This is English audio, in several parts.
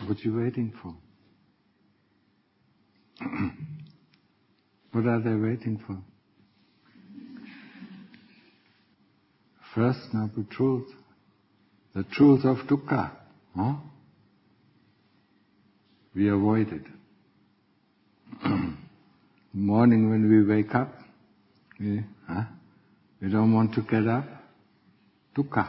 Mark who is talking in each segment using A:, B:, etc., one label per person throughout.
A: What are you waiting for? What are they waiting for? First noble truth, the truth of dukkha. We avoid it. Morning when we wake up, we don't want to get up. Dukkha.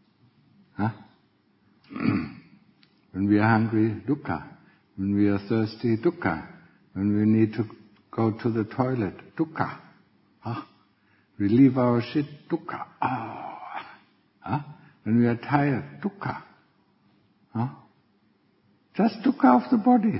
A: When we are hungry, dukkha. When we are thirsty, dukkha. When we need to go to the toilet, dukkha. We leave our shit, dukkha. When we are tired, dukkha. Just dukkha of the body.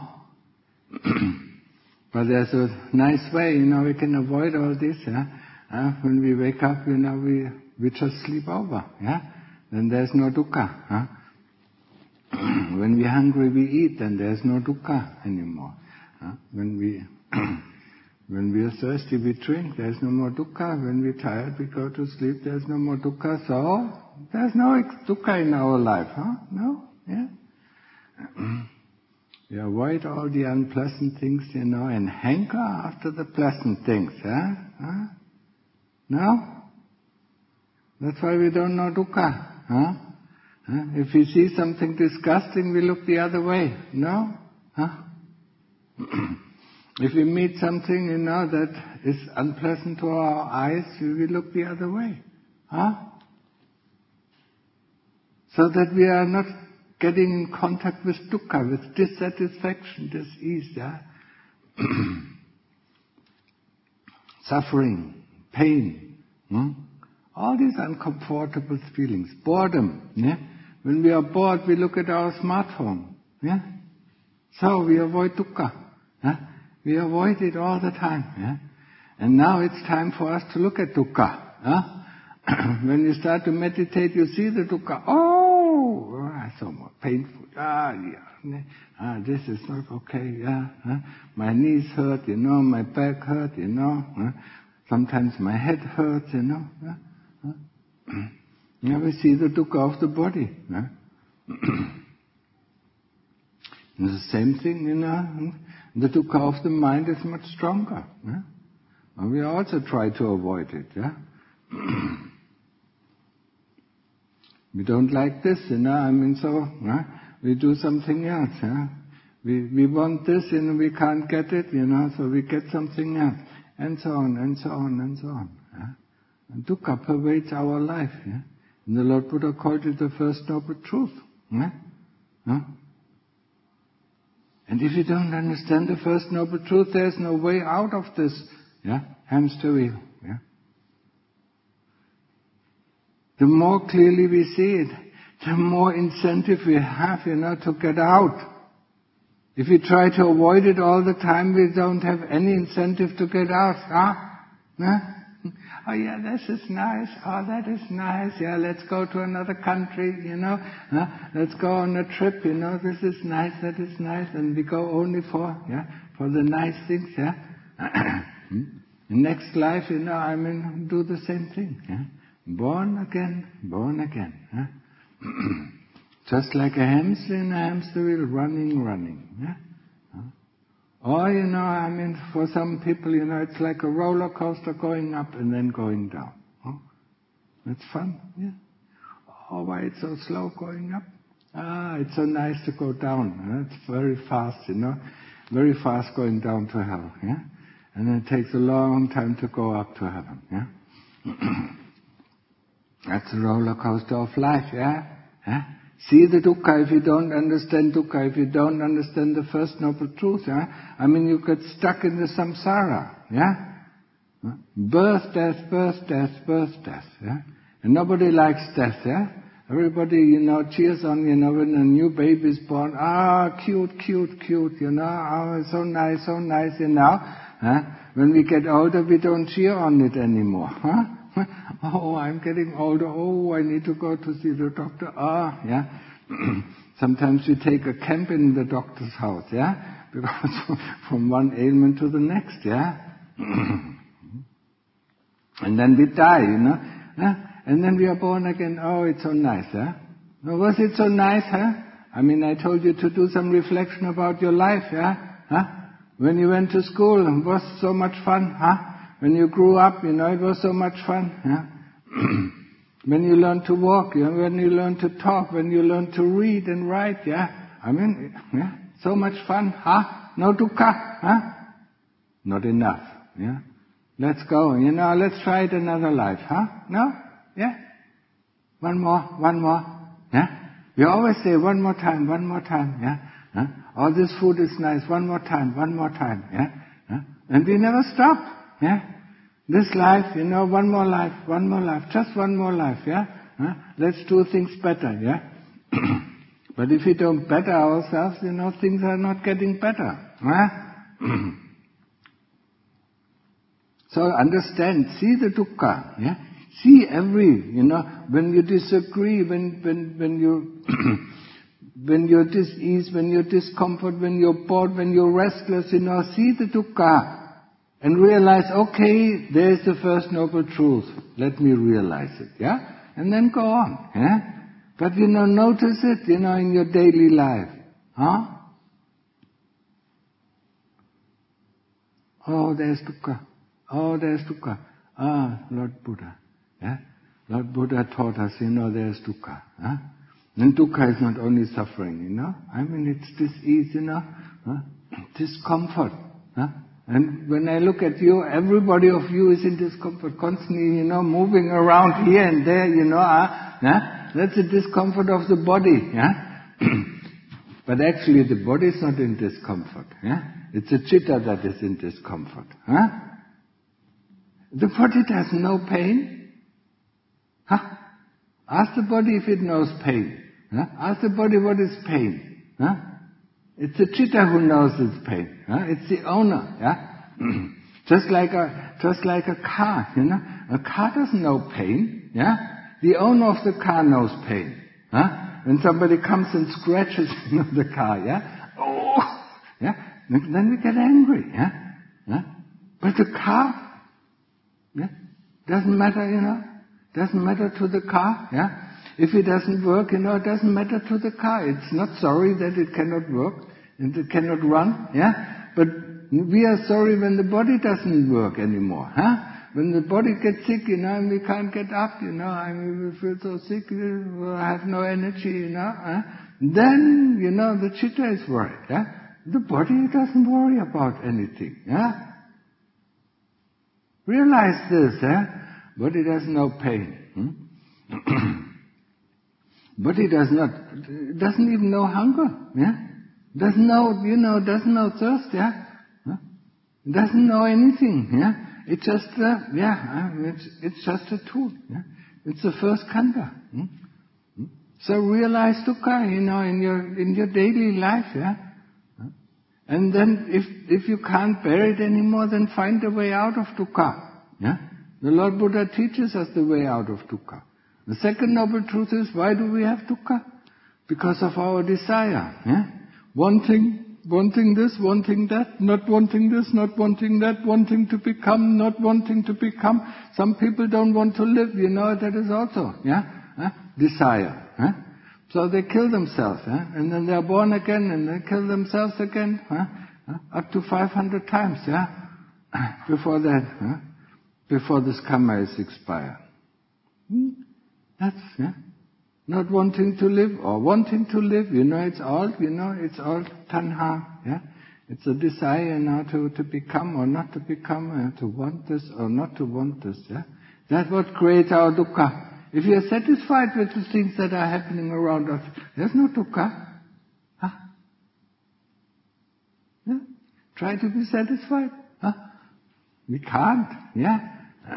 A: But there's a nice way, we can avoid all this. When we wake up, we just sleep over. Then there's no dukkha. When we're hungry, we eat, then there's no dukkha anymore. When we are thirsty, we drink, there's no more dukkha. When we're tired, we go to sleep, there's no more dukkha. So, there's no dukkha in our life, No? We avoid all the unpleasant things, and hanker after the pleasant things, No? That's why we don't know dukkha, If we see something disgusting, we look the other way, no? If we meet something, that is unpleasant to our eyes, we look the other way, So that we are not getting in contact with dukkha, with dissatisfaction, dis-ease, suffering, pain, all these uncomfortable feelings, boredom, When we are bored, we look at our smartphone, So we avoid dukkha, We avoid it all the time, And now it's time for us to look at dukkha, When you start to meditate, you see the dukkha, so more painful, this is not okay, my knees hurt, my back hurt, sometimes my head hurts, we see the dukkha of the body, And the same thing, the dukkha of the mind is much stronger, And we also try to avoid it, We don't like this, so we do something else, We want this, we can't get it, so we get something else, and so on, and so on, and so on. And dukkha pervades our life, And the Lord Buddha called it the first noble truth, And if you don't understand the first noble truth, there's no way out of this, hamster wheel, The more clearly we see it, the more incentive we have, to get out. If we try to avoid it all the time, we don't have any incentive to get out. Oh yeah, this is nice. Oh, that is nice. Yeah, let's go to another country, Let's go on a trip, This is nice, that is nice. And we go only for the nice things, Next life, do the same thing, Born again, Just like a hamster in a hamster wheel, running, Or, for some people, it's like a roller coaster going up and then going down. That's fun, Oh, why it's so slow going up? It's so nice to go down. It's very fast, very fast going down to hell, And then it takes a long time to go up to heaven, That's the roller coaster of life, See the dukkha if you don't understand dukkha, if you don't understand the first noble truth, you get stuck in the samsara, Birth, death, birth, death, birth, death, And nobody likes death, Everybody, cheers on, when a new baby is born, cute, it's so nice, When we get older, we don't cheer on it anymore, Oh, I'm getting older. Oh, I need to go to see the doctor. Sometimes we take a camp in the doctor's house, Because from one ailment to the next, And then we die, And then we are born again. Oh, it's so nice, Was it so nice, I mean, I told you to do some reflection about your life, yeah? Huh? When you went to school, it was so much fun, huh? When you grew up, it was so much fun, yeah? When you learned to walk, when you learned to talk, when you learned to read and write, yeah? I mean, yeah? So much fun, huh? No dukkha, huh? Not enough, yeah? Let's go, let's try it another life, huh? No? Yeah? One more, yeah? We always say one more time, yeah? Huh? Oh, this food is nice, one more time, yeah? Huh? And we never stop, yeah? This life, one more life, just one more life, yeah? Huh? Let's do things better, yeah? But if we don't better ourselves, things are not getting better, huh? So understand, see the dukkha, yeah? See when you disagree, when you when you're dis-ease, when you're discomfort, when you're bored, when you're restless, see the dukkha and realize, okay, there's the first noble truth. Let me realize it, yeah? And then go on, yeah? But notice it, in your daily life, huh? Oh, there's dukkha. Oh, there's dukkha. Ah, Lord Buddha. Yeah? Lord Buddha taught us, there's dukkha. Huh? And dukkha is not only suffering, I mean, it's dis-ease, huh? Discomfort. Huh? And when I look at you, everybody of you is in discomfort, constantly, moving around here and there, yeah? That's the discomfort of the body, yeah? But actually the body is not in discomfort, yeah? It's the citta that is in discomfort, huh? The body does no pain. Huh? Ask the body if it knows pain. Huh? Ask the body what is pain. Huh? It's the citta who knows its pain. Huh? It's the owner. Yeah? Just like a car. A car doesn't know pain. Yeah? The owner of the car knows pain. Huh? When somebody comes and scratches the car, yeah? Oh, yeah? Then we get angry. Yeah? Yeah? But the car, yeah? Doesn't matter, Doesn't matter to the car, yeah? If it doesn't work, it doesn't matter to the car. It's not sorry that it cannot work and it cannot run, yeah? But we are sorry when the body doesn't work anymore, huh? When the body gets sick, and we can't get up, I mean, we feel so sick, we have no energy, huh? Then, the citta is worried, yeah? The body doesn't worry about anything, yeah? Realize this, yeah? Body does no pain. Body doesn't even know hunger, yeah? Doesn't know thirst, yeah? Huh? Doesn't know anything, yeah? It's just, it's just a tool, yeah? It's the first khandha. So realize dukkha, in your daily life, yeah? And then if you can't bear it anymore, then find a way out of dukkha, yeah? The Lord Buddha teaches us the way out of dukkha. The second noble truth is, why do we have dukkha? Because of our desire, yeah? Wanting this, wanting that, not wanting this, not wanting that, wanting to become, not wanting to become. Some people don't want to live, that is also, yeah? Desire, yeah? So they kill themselves, yeah? And then they are born again and they kill themselves again, up to 500 times, yeah? Before that, yeah? Before this karma is expired. That's, yeah? Not wanting to live or wanting to live, it's all tanha, yeah? It's a desire now to become or not to become, to want this or not to want this, yeah? That's what creates our dukkha. If you are satisfied with the things that are happening around us, there's no dukkha. Huh? Yeah? Try to be satisfied. Huh? We can't, yeah?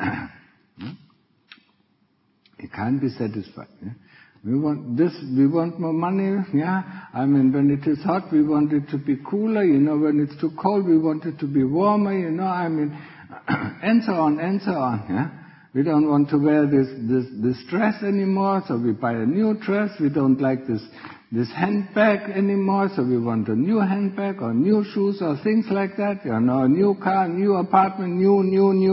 A: You can't be satisfied, yeah? We want this, we want more money, yeah? I mean, when it is hot, we want it to be cooler, when it's too cold, we want it to be warmer, I mean, and so on, yeah? We don't want to wear this dress anymore, so we buy a new dress. We don't like this handbag anymore, so we want a new handbag or new shoes or things like that, a new car, new apartment, new,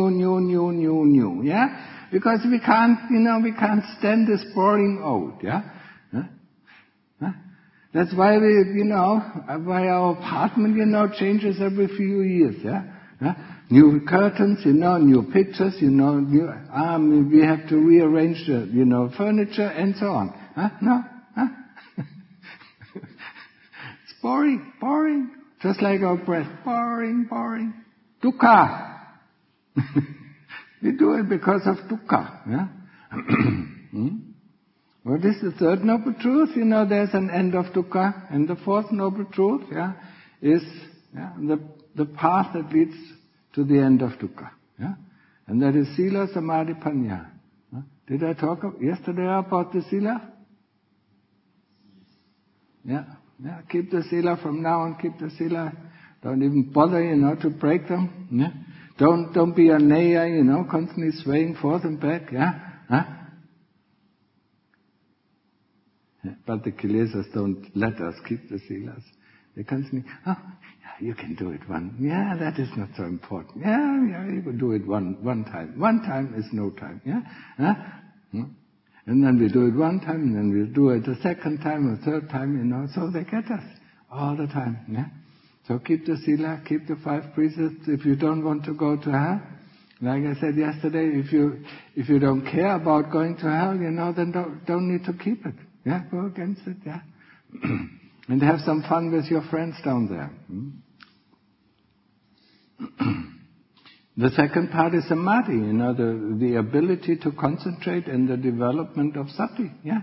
A: yeah? Because we can't stand this boring old, yeah? Huh? That's why why our apartment, changes every few years, yeah? New curtains, new pictures, we have to rearrange the, furniture and so on. No? It's boring. Just like our breath. Boring. Dukkha. We do it because of dukkha, yeah? What is the third noble truth? There's an end of dukkha. And the fourth noble truth, is the path that leads to the end of dukkha. Yeah? And that is sila, samadhi, panya. Did I talk yesterday about the sila? Yeah. Keep the sila from now on. Keep the sila. Don't even bother, to break them. Yeah? Don't be a neya, constantly swaying forth and back. Yeah? But the kilesas don't let us keep the silas. They constantly, you can do it one. Yeah, that is not so important. Yeah, you can do it one time. One time is no time. Yeah? And then we do it one time, and then we do it a second time, a third time, so they get us all the time. Yeah? So keep the sila, keep the 5 precepts. If you don't want to go to hell, like I said yesterday, if you don't care about going to hell, then don't need to keep it. Yeah, go against it, yeah. And have some fun with your friends down there. The second part is samadhi, the ability to concentrate and the development of sati, yeah.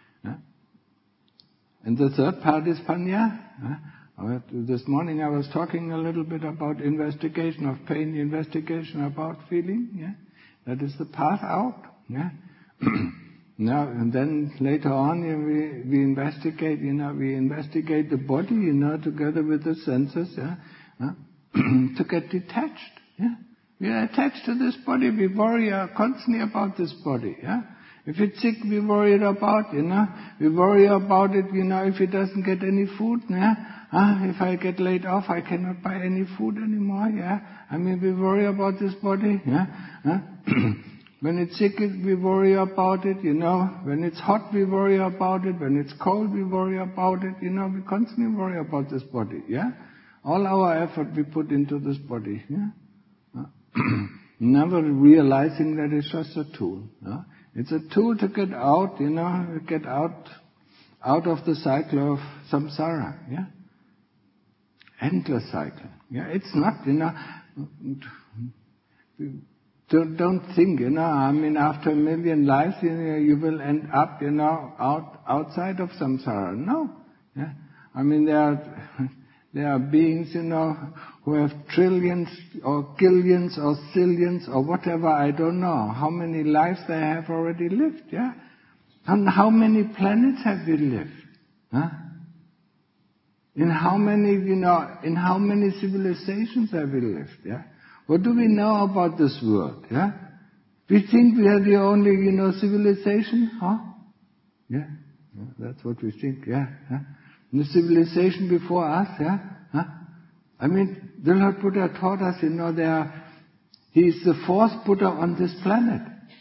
A: And the third part is panya. This morning I was talking a little bit about investigation of pain, investigation about feeling, yeah. That is the path out, yeah. Now, and then later on, we investigate, we investigate the body, together with the senses, to get detached, yeah. We are attached to this body, we worry constantly about this body, yeah. If it's sick, we worry about, we worry about it, if it doesn't get any food, yeah. If I get laid off, I cannot buy any food anymore, yeah. We worry about this body, yeah. When it's sick, we worry about it, When it's hot, we worry about it. When it's cold, we worry about it, We constantly worry about this body, yeah? All our effort we put into this body, yeah? Never realizing that it's just a tool, yeah? It's a tool to get out, get out of the cycle of samsara, yeah? Endless cycle, yeah? It's not, Don't think, after 1 million lives, you will end up, outside of samsara. No. Yeah? There are beings, who have trillions or billions or zillions or whatever, I don't know, how many lives they have already lived, yeah? And how many planets have we lived? Huh? In how many civilizations have we lived, yeah? What do we know about this world? Yeah, we think we are the only, civilization, huh? Yeah, that's what we think. Yeah, the civilization before us. Yeah, the Lord Buddha taught us. He is the fourth Buddha on this planet.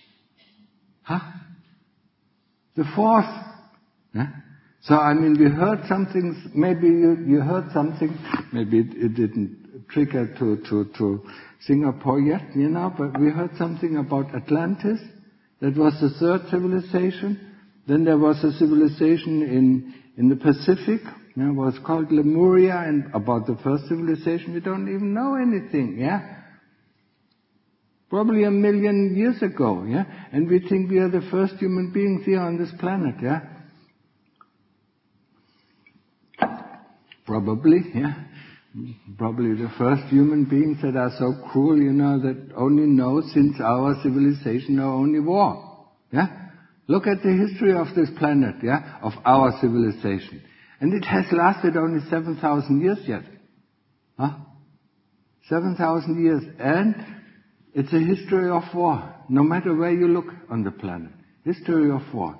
A: The fourth. Yeah? So we heard something. Maybe you heard something. Maybe it didn't trigger to Singapore yet, but we heard something about Atlantis. That was the third civilization. Then there was a civilization in the Pacific. It was called Lemuria, and about the first civilization we don't even know anything, yeah? Probably 1 million years ago, yeah? And we think we are the first human beings here on this planet, yeah? Probably, yeah? Probably the first human beings that are so cruel, that only know since our civilization know only war. Yeah? Look at the history of this planet, yeah? Of our civilization. And it has lasted only 7,000 years yet. 7,000 years. And it's a history of war. No matter where you look on the planet. History of war.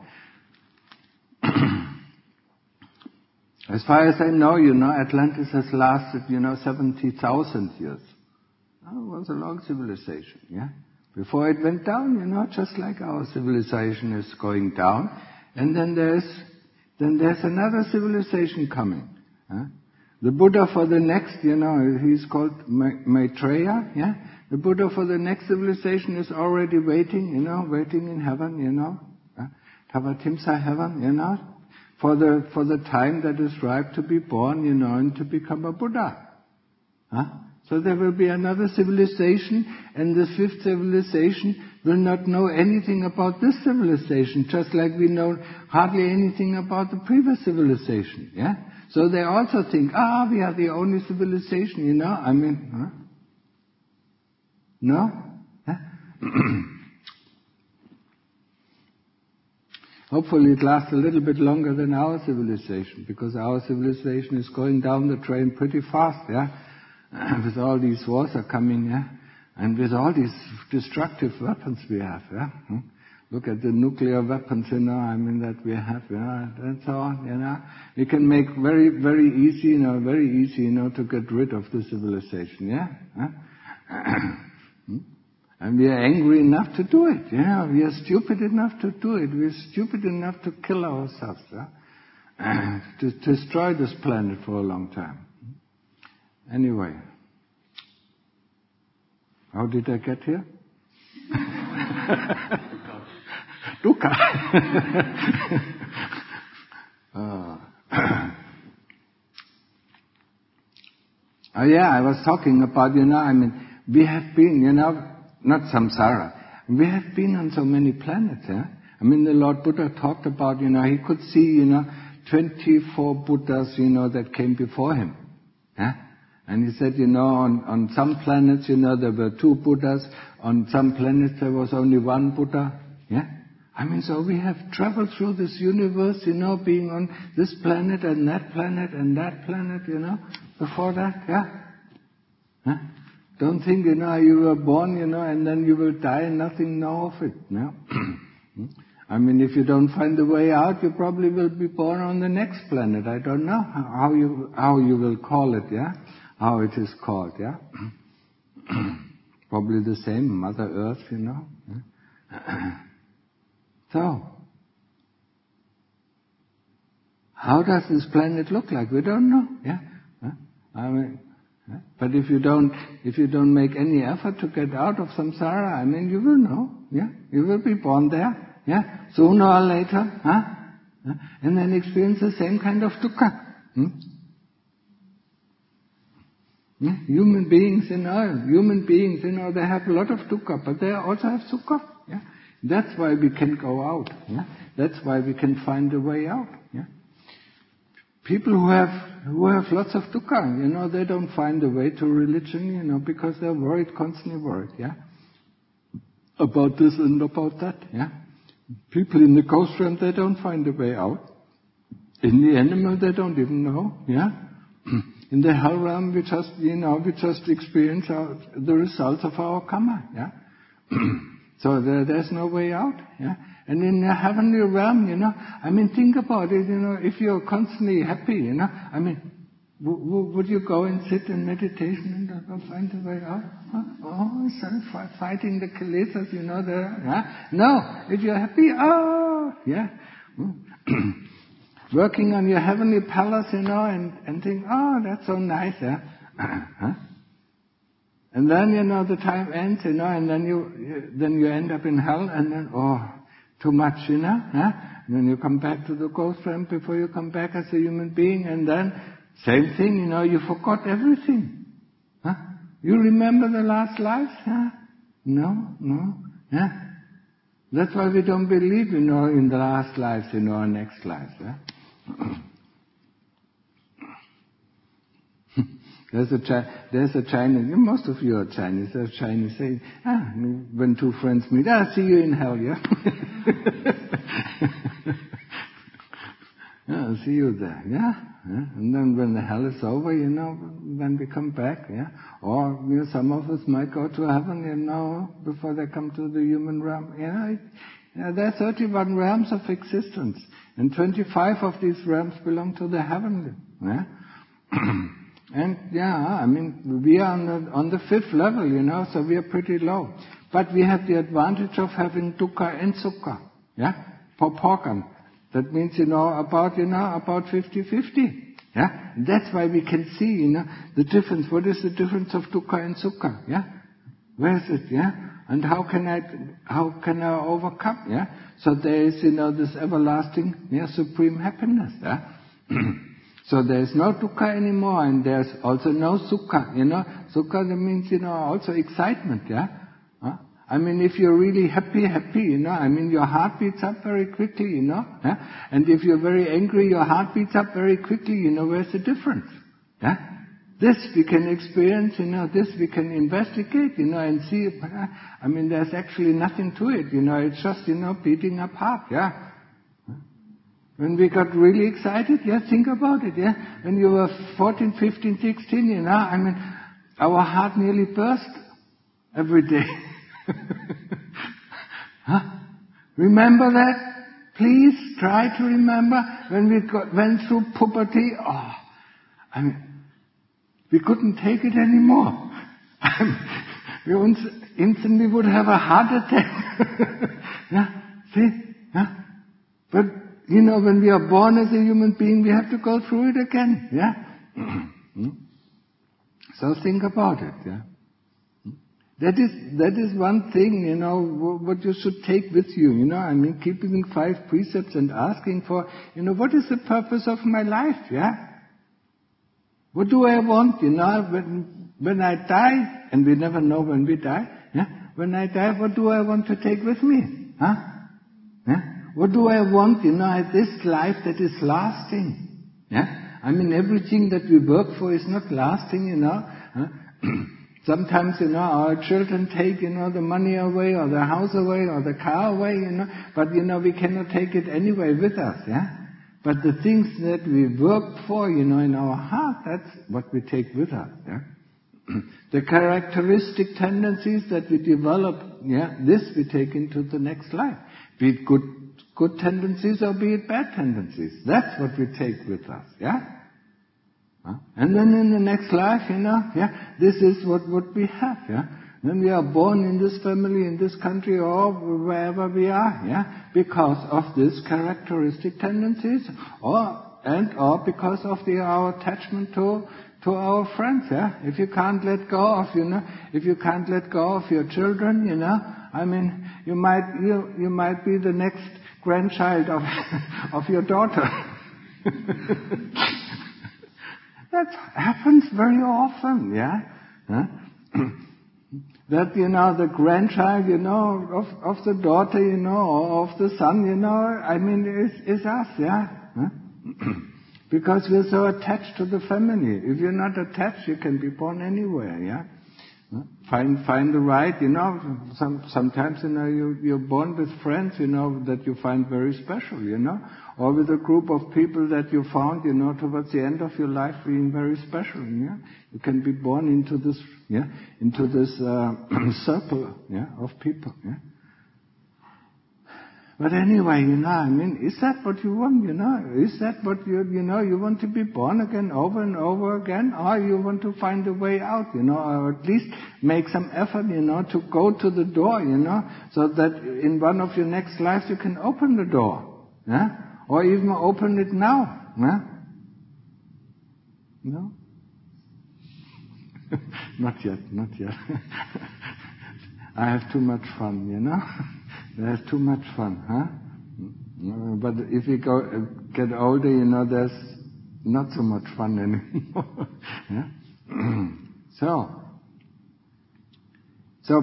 A: As far as I know, Atlantis has lasted, 70,000 years. It was a long civilization, yeah? Before it went down, just like our civilization is going down. And then there's then there's another civilization coming. The Buddha for the next, he's called Maitreya, The Buddha for the next civilization is already waiting, waiting in heaven, Tavatimsa heaven, for the time that is ripe to be born, and to become a Buddha. So there will be another civilization, and this fifth civilization will not know anything about this civilization, just like we know hardly anything about the previous civilization, So they also think, we are the only civilization, No? Hopefully it lasts a little bit longer than our civilization, because our civilization is going down the drain pretty fast, with all these wars are coming, and with all these destructive weapons we have, Look at the nuclear weapons, that we have, and so on, We can make very, very easy, to get rid of the civilization, And we are angry enough to do it, We are stupid enough to do it. We are stupid enough to kill ourselves, To destroy this planet for a long time. Anyway, how did I get here? Dukkha. I was talking about, we have been, not samsara. We have been on so many planets, The Lord Buddha talked about, he could see, 24 Buddhas, that came before him, And he said, on some planets, there were 2 Buddhas. On some planets, there was only 1 Buddha. So we have traveled through this universe, being on this planet and that planet and that planet, before that, Don't think, you were born, and then you will die and nothing know of it, if you don't find a way out, you probably will be born on the next planet. I don't know how you will call it, How it is called, Probably the same, Mother Earth, So, how does this planet look like? We don't know, But if you don't make any effort to get out of samsara, you will know, You will be born there, Sooner or later, And then experience the same kind of dukkha. Human beings, they have a lot of dukkha, but they also have sukha. That's why we can go out. That's why we can find a way out. People who have lots of dukkha, they don't find a way to religion, because they're worried, constantly worried. About this and about that. People in the ghost realm, they don't find a way out. In the animal, they don't even know. In the hell realm, we just experience the results of our karma, So there's no way out, And in the heavenly realm, think about it, if you're constantly happy, would you go and sit in meditation and find a way out? Fighting the kilesas, No, if you're happy, working on your heavenly palace, and think, that's so nice, And then, the time ends, and then you end up in hell, and then, too much, And then you come back to the ghost realm before you come back as a human being, and then, same thing, you forgot everything. You remember the last life? No, That's why we don't believe, in the last lives, or next lives, There's a Chinese, most of you are Chinese, there's a Chinese saying, when 2 friends meet, see you in hell, see you there, And then when the hell is over, then we come back, Or, some of us might go to heaven, before they come to the human realm, There are 31 realms of existence, and 25 of these realms belong to the heavenly, And we are on the 5th level, so we are pretty low. But we have the advantage of having dukkha and sukha, Paupokam. That means, about 50-50. Yeah? That's why we can see, the difference. What is the difference of dukkha and sukha? Yeah? Where is it? Yeah? And how can I overcome? Yeah? So there is, this everlasting, supreme happiness. Yeah? So there is no dukkha anymore, and there's also no sukha. Sukha, that means, also excitement. Yeah? I mean, if you're really happy, your heart beats up very quickly, yeah? And if you're very angry, your heart beats up very quickly, where's the difference? Yeah? This we can experience, this we can investigate, and see, there's actually nothing to it, it's just, beating up heart, yeah? When we got really excited, think about it, yeah? When you were 14, 15, 16, our heart nearly burst every day. Huh? Remember that? Please try to remember when we went through puberty. We couldn't take it anymore. We instantly would have a heart attack. Yeah? See? Yeah? But, when we are born as a human being, we have to go through it again. Yeah? So think about it. Yeah? That is one thing, what you should take with you, keeping 5 precepts and asking for, what is the purpose of my life, yeah? What do I want, when I die, and we never know when we die, yeah? When I die, what do I want to take with me, huh? Yeah? What do I want, this life that is lasting, yeah? Everything that we work for is not lasting, huh? Sometimes, our children take, the money away, or the house away, or the car away, but, we cannot take it anyway with us, yeah? But the things that we worked for, in our heart, that's what we take with us, yeah? The characteristic tendencies that we develop, this we take into the next life. Be it good tendencies or be it bad tendencies. That's what we take with us, yeah? And then in the next life, this is what we have, yeah. When we are born in this family, in this country, or wherever we are, yeah, because of these characteristic tendencies, or because of our attachment to our friends, yeah. If you can't let go of, if you can't let go of your children, you might be the next grandchild of your daughter. That happens very often, yeah? Huh? That, the grandchild, of the daughter, or of the son, is us, yeah? Huh? Because we're so attached to the family. If you're not attached, you can be born anywhere, yeah? Huh? Find the right, sometimes, you're born with friends, that you find very special, or with a group of people that you found, towards the end of your life being very special, yeah? You can be born into this, circle, yeah, of people, yeah? But anyway, is that what you want, Is that what you want to be born again over and over again? Or you want to find a way out, or at least make some effort, to go to the door, so that in one of your next lives you can open the door, yeah? Or even open it now, yeah? No? Not yet. I have too much fun, There's too much fun, huh? But if you get older, there's not so much fun anymore. Yeah? So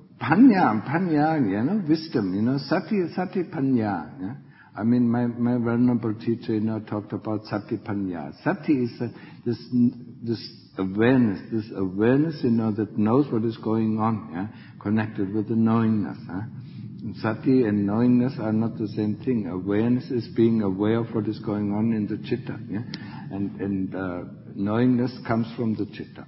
A: panya, wisdom, sati panya. Yeah? My venerable teacher, talked about sati panya. Sati is this awareness, that knows what is going on, yeah? Connected with the knowingness, huh? Sati and knowingness are not the same thing. Awareness is being aware of what is going on in the citta, yeah? And knowingness comes from the citta.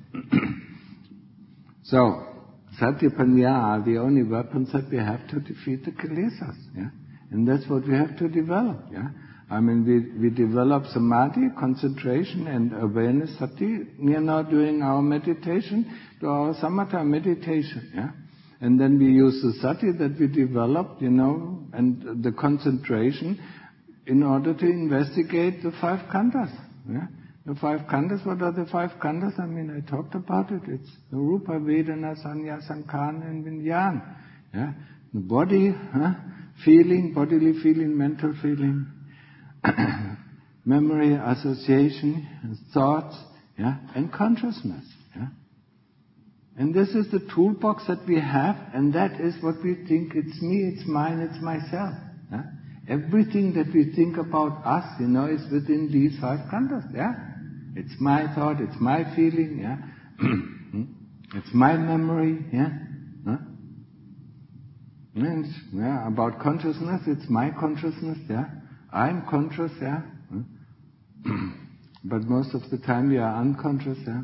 A: So, sati panya are the only weapons that we have to defeat the kilesas, yeah? And that's what we have to develop, yeah? We develop samadhi, concentration and awareness, sati, during our meditation, to our samatha meditation, yeah? And then we use the sati that we developed, and the concentration in order to investigate the 5 khandhas. Yeah? The 5 khandhas, what are the 5 khandhas? I mean, I talked about it. It's the Rupa, Vedana, Sanya, Sankhara and Vijnana. Yeah? The body, feeling, bodily feeling, mental feeling, memory, association, thoughts, yeah? And consciousness. Yeah? And this is the toolbox that we have, and that is what we think, it's me, it's mine, it's myself. Yeah? Everything that we think about us, is within these 5 khandhas. Yeah? It's my thought, it's my feeling, yeah? It's my memory, yeah? Huh? And, yeah, about consciousness, it's my consciousness, yeah? I'm conscious, yeah? But most of the time we are unconscious, yeah?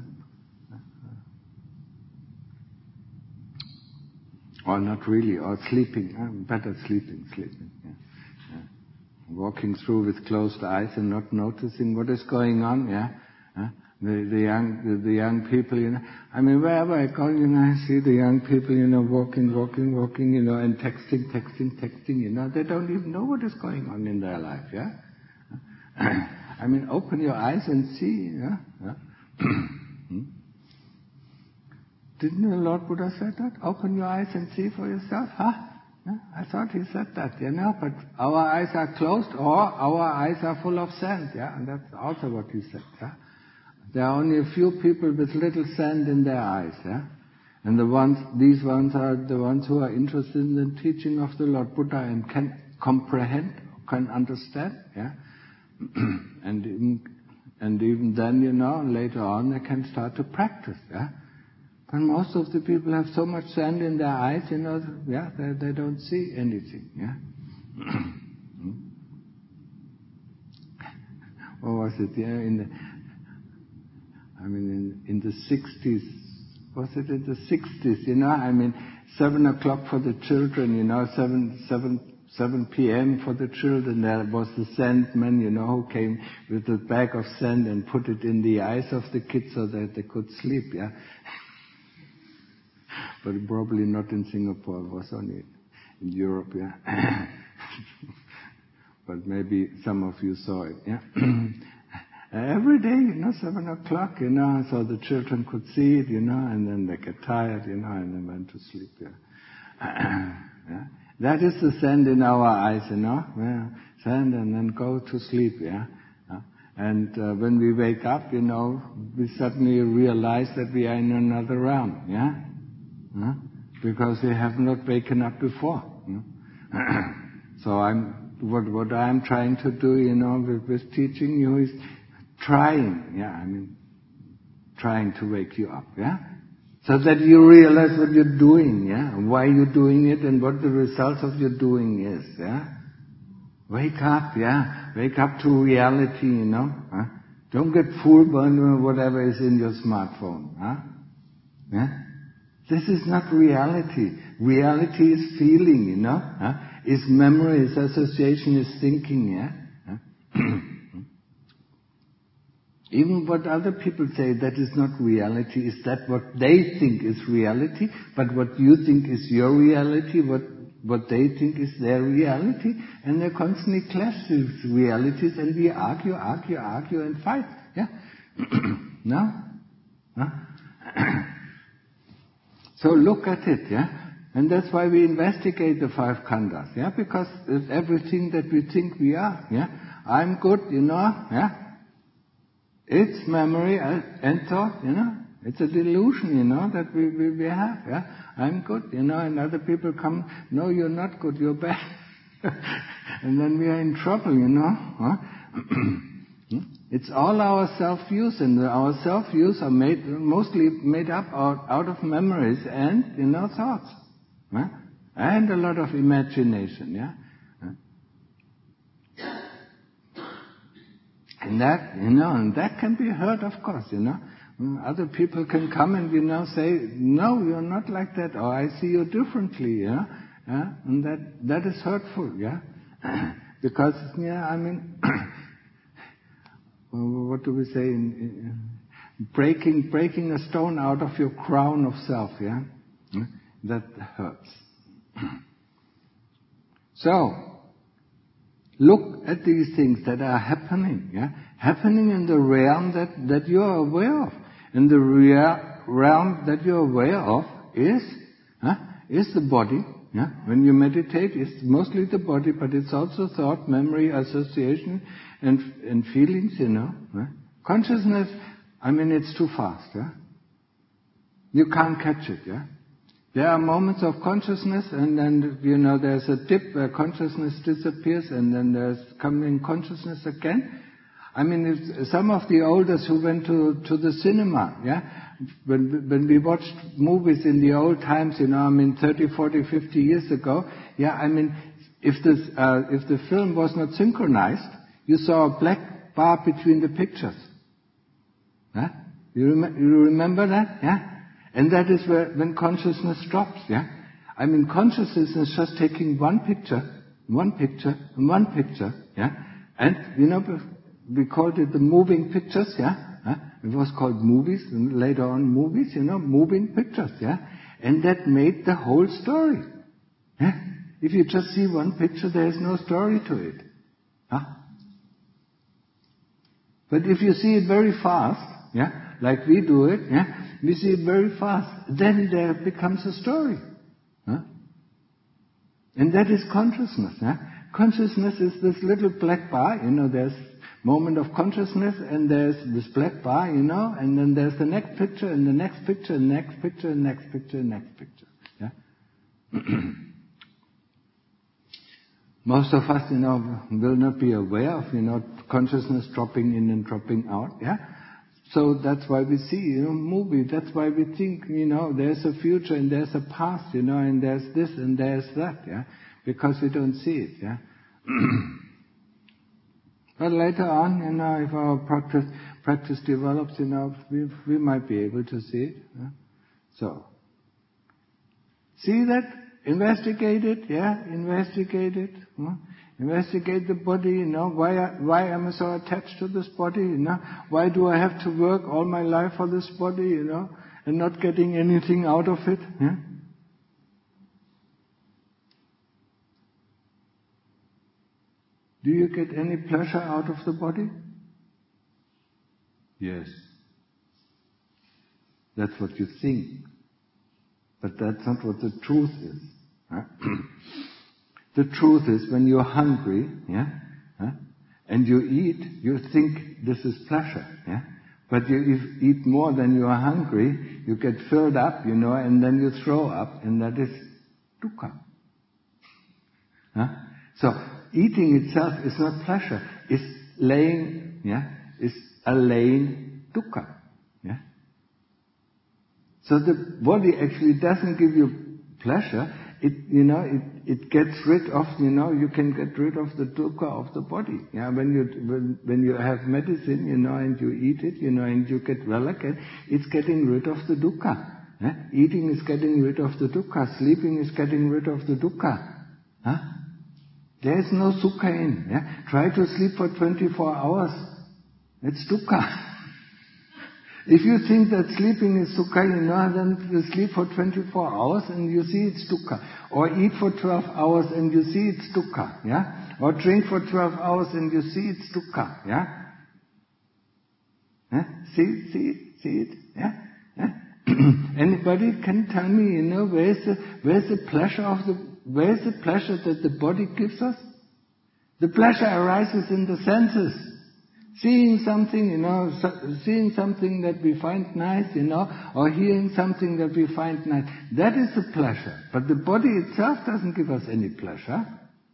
A: Or not really, or sleeping, better sleeping, yeah? Yeah. Walking through with closed eyes and not noticing what is going on, yeah? The young people, I mean, wherever I go, I see the young people, walking, and texting, they don't even know what is going on in their life, yeah? I mean, open your eyes and see, yeah? Didn't the Lord Buddha say that? Open your eyes and see for yourself, huh? Yeah? I thought he said that, but our eyes are closed or our eyes are full of sand, yeah? And that's also what he said, yeah? There are only a few people with little sand in their eyes, yeah? And these ones are the ones who are interested in the teaching of the Lord Buddha and can comprehend, can understand, yeah? and even then, later on they can start to practice, yeah? But most of the people have so much sand in their eyes, yeah, they don't see anything, yeah? What was it, yeah, in the 60s, was it in the 60s, 7 o'clock for the children, 7 p.m. for the children, there was the sandman, who came with a bag of sand and put it in the eyes of the kids so that they could sleep, yeah. But probably not in Singapore, it was only in Europe, yeah. But maybe some of you saw it, yeah. Every day, 7 o'clock, so the children could see it, and then they get tired, and then went to sleep, yeah. Yeah? That is the sand in our eyes, yeah. Sand and then go to sleep, yeah. And when we wake up, we suddenly realize that we are in another realm, yeah. Because we have not waken up before. So what I'm trying to do, with teaching you is trying to wake you up, yeah? So that you realize what you're doing, yeah? Why you're doing it and what the results of your doing is, yeah? Wake up, yeah? Wake up to reality, Don't get fooled by whatever is in your smartphone, yeah? This is not reality. Reality is feeling, Is memory, is association, is thinking, yeah? Even what other people say, that is not reality. Is that what they think is reality? But what you think is your reality, what they think is their reality? And they constantly clash these realities and we argue and fight, yeah? No? Huh? So look at it, yeah? And that's why we investigate the 5 khandhas, yeah? Because it's everything that we think we are, yeah? I'm good, yeah? It's memory and thought, It's a delusion, that we have, yeah? I'm good, and other people come, no, you're not good, you're bad. And then we are in trouble, huh? It's all our self-views, and our self-views are mostly made up out of memories and, thoughts. Huh? And a lot of imagination, yeah? And that, and that can be heard, of course, Other people can come and, say, no, you're not like that, or I see you differently, yeah? And that is hurtful, yeah? Because, what do we say? Breaking a stone out of your crown of self, yeah? That hurts. So, Look at these things that are happening, happening in the realm that you are aware of. And the realm that you're aware of is the body. When you meditate, it's mostly the body, but it's also thought, memory, association, and feelings, Consciousness, it's too fast, You can't catch it, There are moments of consciousness, and then, there's a dip where consciousness disappears, and then there's coming consciousness again. If some of the elders who went to the cinema, when we watched movies in the old times, 30, 40, 50 years ago, if the film was not synchronized, you saw a black bar between the pictures. You remember that? And that is when consciousness stops, consciousness is just taking one picture, and one picture, And, we called it the moving pictures, It was called movies, and later on movies, moving pictures, And that made the whole story, If you just see one picture, there is no story to it, But if you see it very fast, like we do it, we see it very fast, then there becomes a story, And that is consciousness, Consciousness is this little black bar, there's moment of consciousness, and there's this black bar, and then there's the next picture, and the next picture, and next picture, and next picture, and next picture, Most of us, will not be aware of, consciousness dropping in and dropping out, So that's why we see, movie. That's why we think, there's a future and there's a past, and there's this and there's that, Because we don't see it, But later on, if our practice develops, we might be able to see it. So, see that, investigate it, investigate it. Investigate the body, why am I so attached to this body, Why do I have to work all my life for this body, and not getting anything out of it, Do you get any pleasure out of the body? Yes. That's what you think. But that's not what the truth is. The truth is when you're hungry, and you eat, you think this is pleasure, But you eat more than you are hungry, you get filled up, and then you throw up, and that is dukkha. So, eating itself is not pleasure. It's laying, It's allaying dukkha, So the body actually doesn't give you pleasure. It gets rid of, you can get rid of the dukkha of the body. When you have medicine, and you eat it, and you get well again, it's getting rid of the dukkha. Eating is getting rid of the dukkha. Sleeping is getting rid of the dukkha. There is no sukha in. Try to sleep for 24 hours. It's dukkha. If you think that sleeping is sukha, then you sleep for 24 hours and you see it's dukkha. Or eat for 12 hours and you see it's dukkha. Or drink for 12 hours and you see it's dukkha. See it? Anybody can tell me, where's the pleasure that the body gives us? The pleasure arises in the senses. Seeing something, seeing something that we find nice, or hearing something that we find nice. That is the pleasure. But the body itself doesn't give us any pleasure.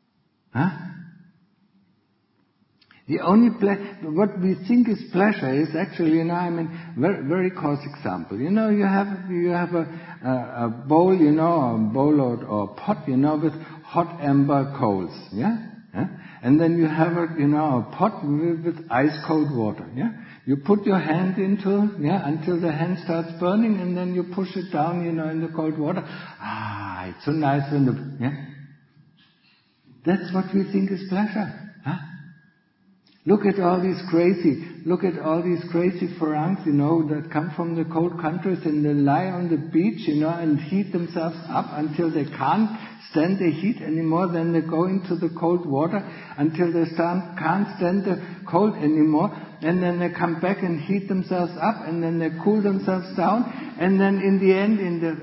A: The only what we think is pleasure is actually, very, very coarse example. You have a bowl, a bowl or pot, with hot amber coals, And then you have a pot with ice cold water, You put your hand into, until the hand starts burning, and then you push it down, in the cold water. It's so nice when That's what we think is pleasure, Look at all these crazy Farangs, that come from the cold countries and they lie on the beach, and heat themselves up until they can't stand the heat anymore. Then they go into the cold water until they can't stand the cold anymore. And then they come back and heat themselves up, and then they cool themselves down. And then in the end,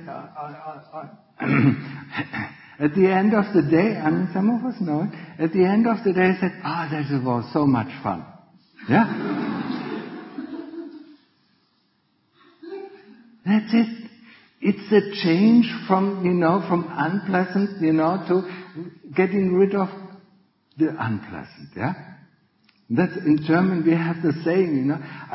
A: at the end of the day, some of us know it, at the end of the day, I said, that was so much fun. Yeah? That's it. It's a change from unpleasant, to getting rid of the unpleasant, yeah? That's in German we have the saying,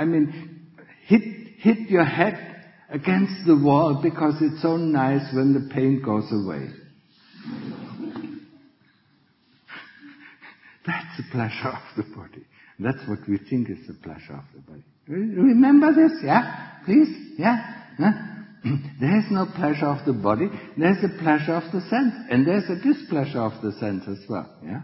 A: hit your head against the wall because it's so nice when the pain goes away. That's the pleasure of the body. That's what we think is the pleasure of the body. Remember this, yeah? Please, yeah? Huh? There is no pleasure of the body. There's a pleasure of the sense. And there's a displeasure of the sense as well, yeah?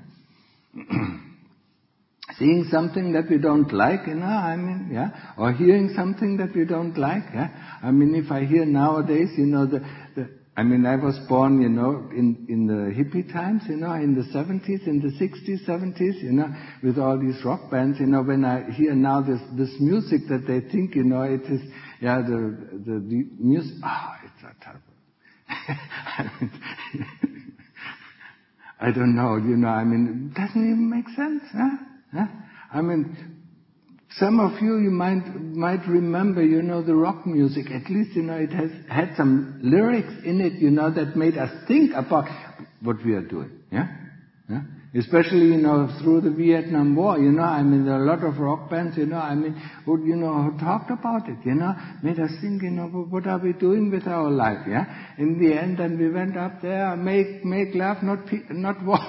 A: Seeing something that we don't like, yeah? Or hearing something that we don't like, yeah? If I hear nowadays, I was born, in the hippie times, in the 70s, in the 60s, 70s, with all these rock bands, when I hear now this music that they think, it is, yeah, the music, it's so terrible. I don't know, it doesn't even make sense, huh? Some of you might remember, the rock music. At least, it has had some lyrics in it, that made us think about what we are doing. Yeah? Yeah? Especially, through the Vietnam War, there are a lot of rock bands, who talked about it, made us think, what are we doing with our life, yeah? In the end, then we went up there, make love, not war.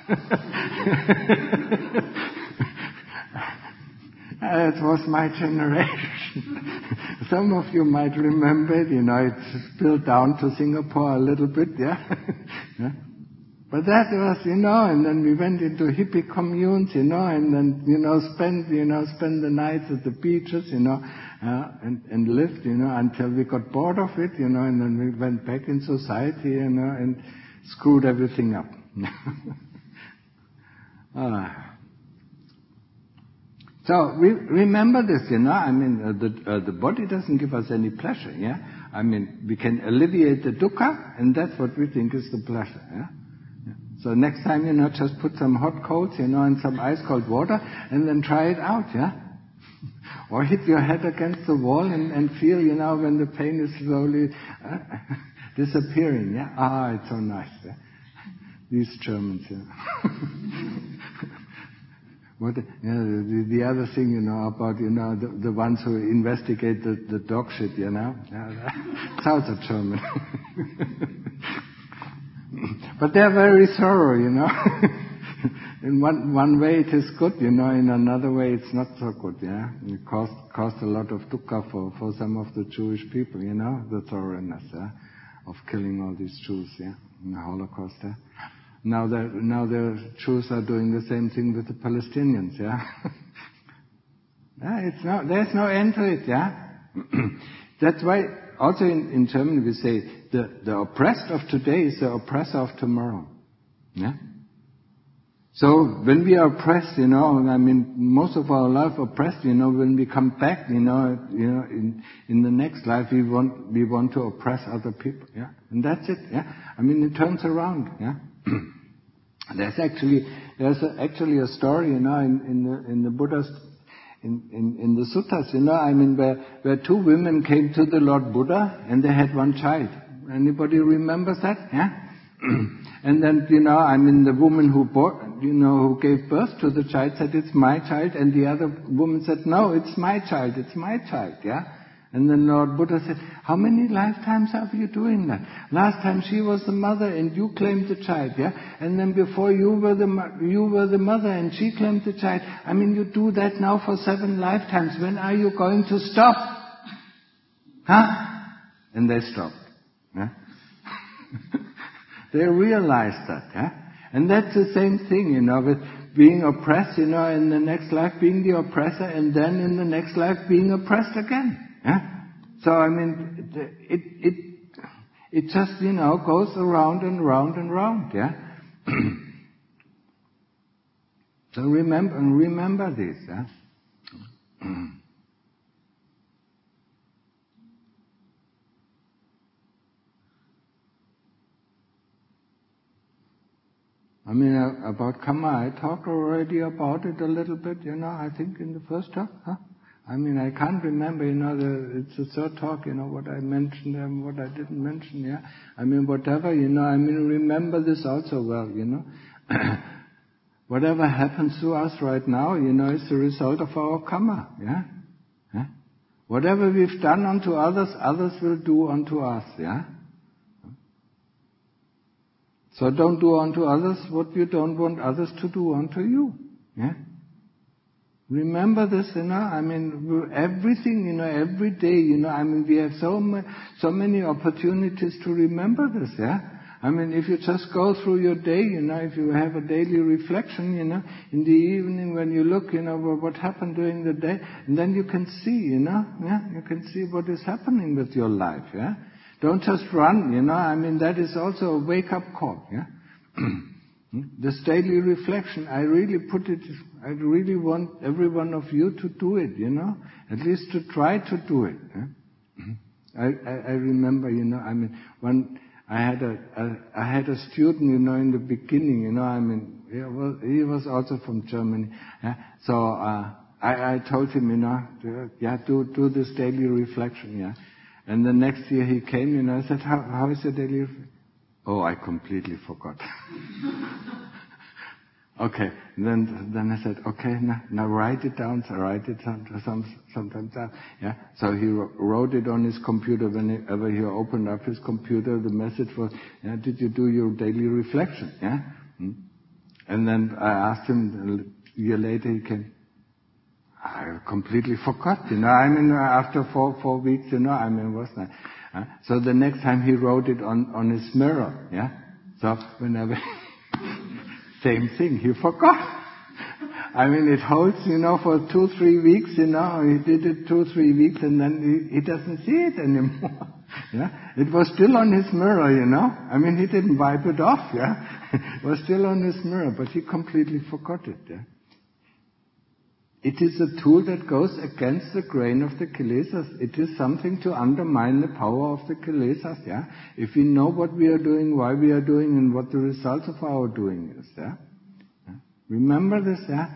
A: It was my generation. Some of you might remember it, it's spilled down to Singapore a little bit, yeah? Yeah? But that was, and then we went into hippie communes, and then, spend the nights at the beaches, and lived, until we got bored of it, and then we went back in society, and screwed everything up. So remember this, the body doesn't give us any pleasure, yeah? We can alleviate the dukkha, and that's what we think is the pleasure, yeah? Yeah. So next time, just put some hot coals, and some ice cold water, and then try it out, yeah? Or hit your head against the wall and feel, when the pain is slowly disappearing, yeah? It's so nice, yeah? These Germans, yeah. What, the other thing, about, the ones who investigate the dog shit, Yeah, sounds a German. But they're very thorough, In one way it is good, in another way it's not so good, yeah. It caused a lot of dukkha for some of the Jewish people, the thoroughness, yeah, of killing all these Jews, yeah, in the Holocaust, yeah. Now the Jews are doing the same thing with the Palestinians, yeah. Yeah, there's no end to it, yeah. That's why also in German we say the oppressed of today is the oppressor of tomorrow. Yeah. So when we are oppressed, most of our life oppressed, when we come back, in the next life we want to oppress other people, yeah. And that's it, yeah. It turns around, yeah. There's actually a story, in the Buddha's, in the suttas, where two women came to the Lord Buddha and they had one child. Anybody remembers that? Yeah. And then, the woman who gave birth to the child said, "It's my child," and the other woman said, "No, it's my child, yeah." And then Lord Buddha said, "How many lifetimes are you doing that? Last time she was the mother and you claimed the child, yeah? And then before you were the mother and she claimed the child. You do that now for 7 lifetimes. When are you going to stop?" Huh? And they stopped. Yeah? They realized that, yeah? And that's the same thing, being oppressed, in the next life being the oppressor, and then in the next life being oppressed again. Yeah? So it just, goes around and round and round, yeah? So remember this, yeah? About karma, I talked already about it a little bit, I think in the first talk, huh? I can't remember, it's the third talk, what I mentioned and what I didn't mention, yeah? Whatever, remember this also well, Whatever happens to us right now, is the result of our karma, yeah? Huh? Whatever we've done unto others, others will do unto us, yeah? So don't do unto others what you don't want others to do unto you, yeah? Remember this, everything, every day, we have so many opportunities to remember this, yeah? If you just go through your day, if you have a daily reflection, in the evening when you look, what happened during the day, and then you can see, yeah? You can see what is happening with your life, yeah? Don't just run, that is also a wake-up call, yeah? This daily reflection, I really want every one of you to do it, at least to try to do it. Yeah? I remember, when I had a student, in the beginning, he was also from Germany. Yeah? So I told him, do this daily reflection, yeah. And the next year he came, I said, how is the daily reflection? Oh, I completely forgot. Okay, then I said, okay, now write it down. So write it sometimes down. Yeah. So he wrote it on his computer. Whenever he opened up his computer, the message was, did you do your daily reflection? Yeah. And then I asked him a year later. He came. I completely forgot. After four weeks, was that? So the next time he wrote it on his mirror. Yeah. So whenever. Same thing, he forgot. It holds, for 2-3 weeks, he did it 2-3 weeks and then he doesn't see it anymore. Yeah? It was still on his mirror, he didn't wipe it off, yeah. It was still on his mirror, but he completely forgot it, yeah. It is a tool that goes against the grain of the kilesas. It is something to undermine the power of the kilesas, yeah? If we know what we are doing, why we are doing, and what the result of our doing is, yeah? Remember this, yeah?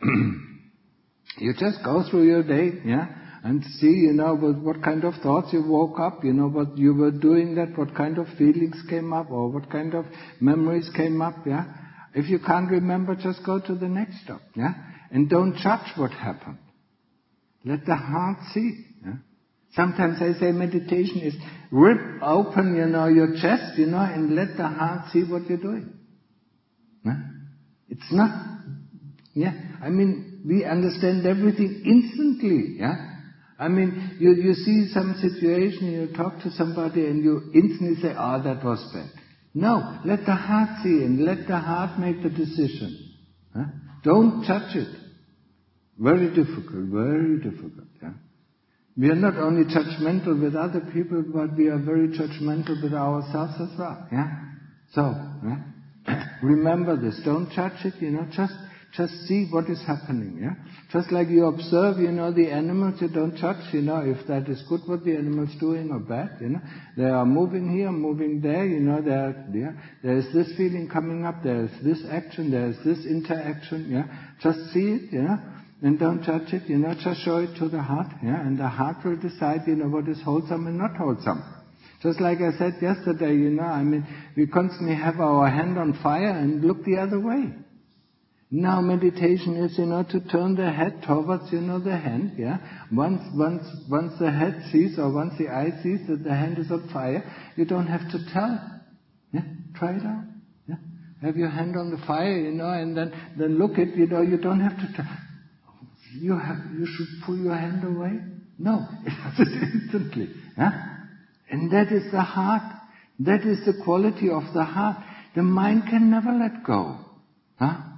A: You just go through your day, yeah? And see, what kind of thoughts you woke up, what you were doing that, what kind of feelings came up, or what kind of memories came up, yeah? If you can't remember, just go to the next stop, yeah? And don't judge what happened. Let the heart see. Yeah? Sometimes I say meditation is rip open, your chest, and let the heart see what you're doing. Yeah? It's not, yeah. We understand everything instantly, yeah. You see some situation, you talk to somebody, and you instantly say, that was bad. No, let the heart see, and let the heart make the decision. Huh? Don't judge it. Very difficult, yeah. We are not only judgmental with other people, but we are very judgmental with ourselves as well, yeah. So, yeah? Remember this. Don't judge it, just see what is happening, yeah. Just like you observe, the animals, you don't judge, if that is good what the animal's doing or bad, They are moving here, moving there, there is this feeling coming up, there is this action, there is this interaction, yeah. Just see it, and don't judge it, just show it to the heart, yeah, and the heart will decide, what is wholesome and not wholesome. Just like I said yesterday, we constantly have our hand on fire and look the other way. Now meditation is, to turn the head towards, the hand, yeah. Once the head sees, or once the eye sees that the hand is on fire, you don't have to tell. Yeah, try it out. Yeah, have your hand on the fire, and then look at, you don't have to tell. You should pull your hand away. No, it does it instantly. Yeah? And that is the heart. That is the quality of the heart. The mind can never let go. Huh?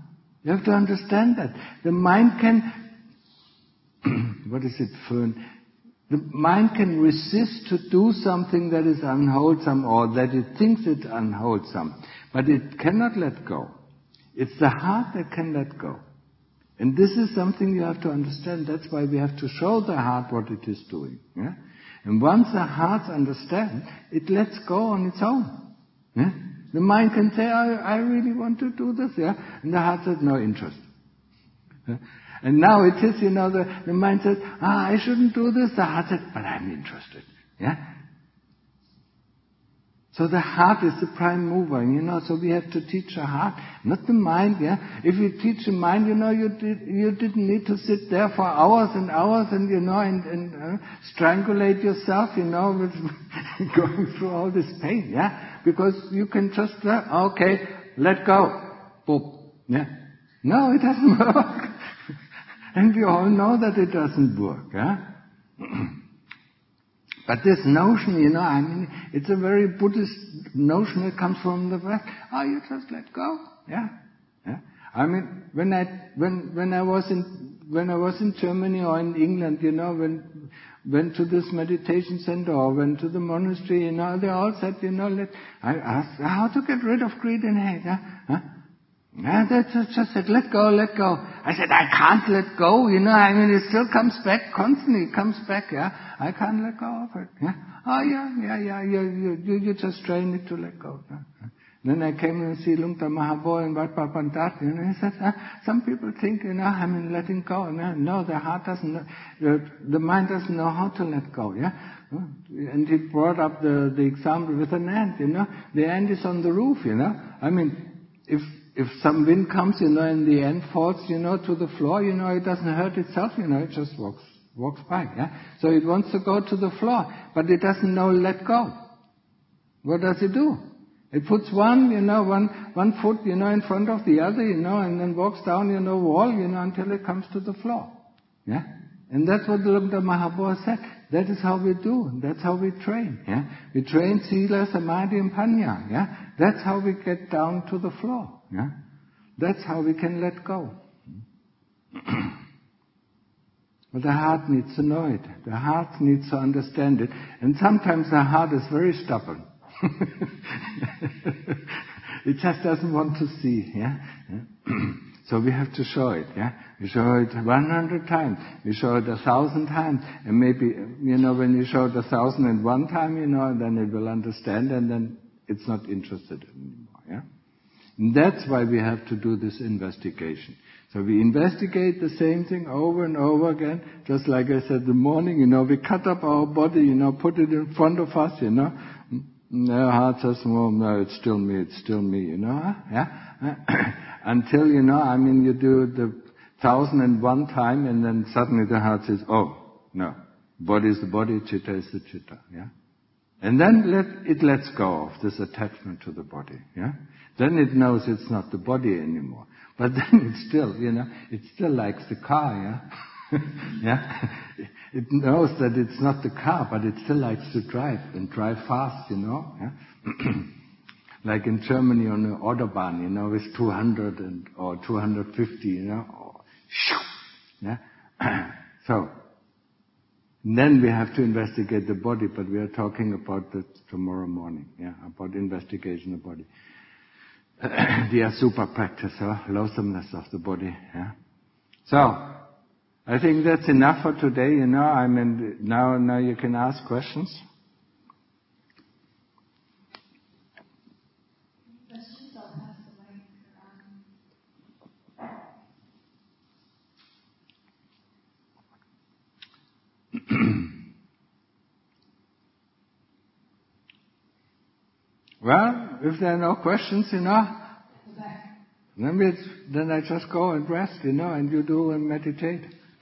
A: You have to understand that. The mind can, what is it, Fern? The mind can resist to do something that is unwholesome or that it thinks it's unwholesome, but it cannot let go. It's the heart that can let go. And this is something you have to understand. That's why we have to show the heart what it is doing. Yeah? And once the heart understands, it lets go on its own. Yeah? The mind can say, I really want to do this. Yeah? And the heart says, no interest. Yeah? And now it is, the mind says, I shouldn't do this. The heart says, but I'm interested. Yeah? So the heart is the prime mover, so we have to teach the heart, not the mind, yeah? If you teach the mind, you didn't need to sit there for hours and hours and strangulate yourself, with going through all this pain, yeah? Because you can just, okay, let go. Boop. Yeah? No, it doesn't work. And we all know that it doesn't work, yeah? But this notion, it's a very Buddhist notion. It comes from the West. You just let go. Yeah. Yeah. When I was in Germany or in England, went to this meditation center or went to the monastery, they all said, I asked how to get rid of greed and hate. Huh? Yeah, they just said, let go, let go. I said, I can't let go, it still comes back constantly, it comes back, yeah. I can't let go of it, yeah. Oh, yeah, you just train it to let go. Yeah. Then I came and see Lungta Mahabo and Wat Papantat, he said, some people think, letting go. No, the heart doesn't know, the mind doesn't know how to let go, yeah. And he brought up the example with an ant, The ant is on the roof, If some wind comes, and the ant falls, to the floor, it doesn't hurt itself, it just walks by, yeah? So it wants to go to the floor, but it doesn't know let go. What does it do? It puts one foot, in front of the other, and then walks down, wall, until it comes to the floor. Yeah? And that's what Lungta Mahabo said. That is how we do. That's how we train, yeah? We train Sila, Samadhi, and Panya, yeah? That's how we get down to the floor, yeah? That's how we can let go. But the heart needs to know it. The heart needs to understand it. And sometimes the heart is very stubborn. It just doesn't want to see, yeah? So we have to show it, yeah? We show it 100 times. We show it 1,000 times. And maybe, when you show it 1,001 time, then it will understand and then it's not interested anymore, yeah? And that's why we have to do this investigation. So we investigate the same thing over and over again, just like I said the morning, we cut up our body, put it in front of us, The heart says, well, no, it's still me, yeah? Until, you do the 1,001 time and then suddenly the heart says, oh, no, body is the body, chitta is the chitta, yeah? And then it lets go of this attachment to the body, yeah? Then it knows it's not the body anymore. But then it's still, it still likes the car, yeah? Yeah? It knows that it's not the car, but it still likes to drive and drive fast, yeah? Like in Germany on the Autobahn, with 200 or 250, or yeah? So, then we have to investigate the body, but we are talking about that tomorrow morning, yeah? About investigation of the body. The Asubha practice, loathsomeness of the body, yeah? So, I think that's enough for today, now you can ask questions.
B: Questions, I'll pass the mic
A: Well, if there are no questions, then I just go and rest, and you do and meditate.